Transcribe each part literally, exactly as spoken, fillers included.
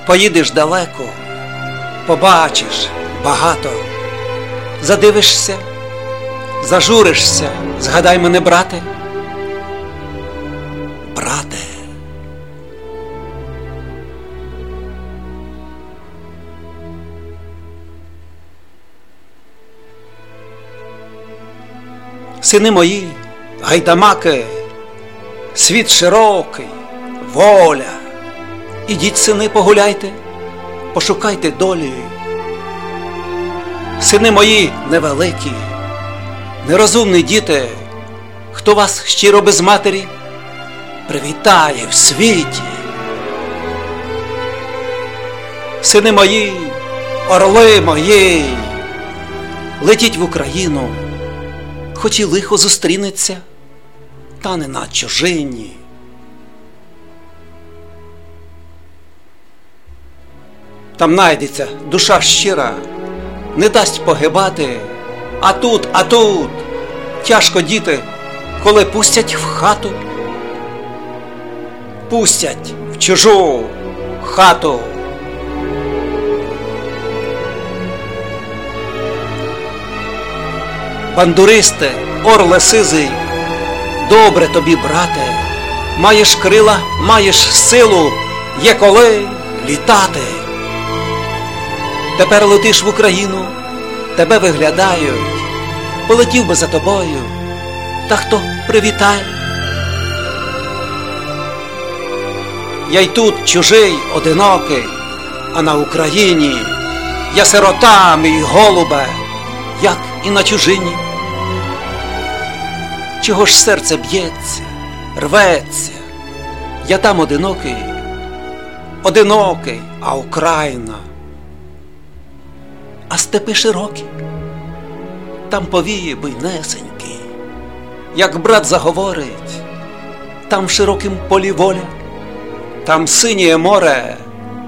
Поїдеш далеко, побачиш багато, задивишся, зажуришся, згадай мене, брате, брате. Сини мої, гайдамаки, світ широкий, воля. Ідіть, сини, погуляйте, пошукайте долі. Сини мої невеликі, нерозумні діти, хто вас щиро без матері привітає в світі. Сини мої, орли мої, летіть в Україну, хоч і лихо зустрінеться, та не на чужині. Там найдеться душа щира, не дасть погибати, а тут, а тут тяжко діти, коли пустять в хату, пустять в чужу хату. Бандуристе, орле сизий, добре тобі, брате, маєш крила, маєш силу, є коли літати. Тепер летиш в Україну, тебе виглядають, полетів би за тобою, та хто привітає? Я й тут чужий, одинокий, а на Україні я сирота, мій голубе, як і на чужині. Чого ж серце б'ється, рветься, я там одинокий, одинокий, а Україна. А степи широкі, там повіє буйнесенький, як брат заговорить, там в широкім полі воля, там синє море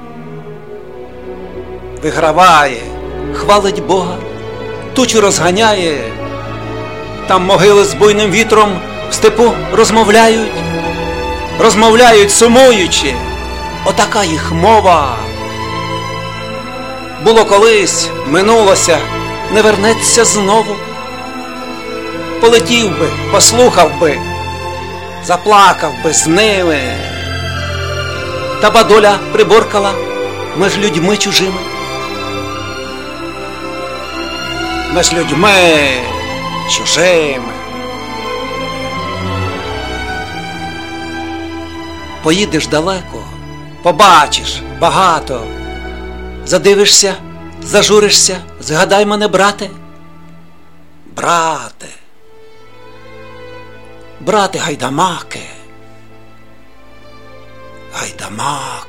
виграває, хвалить Бога, тучу розганяє, там могили з буйним вітром в степу розмовляють, розмовляють сумуючи, отака їх мова. Було колись, минулося, не вернеться знову. Полетів би, послухав би, заплакав би з ними. Та ба доля приборкала між людьми чужими. Між людьми чужими. Поїдеш далеко, побачиш багато, задивишся, зажуришся, згадай мене, брате, брате, брате гайдамаки, гайдамаки.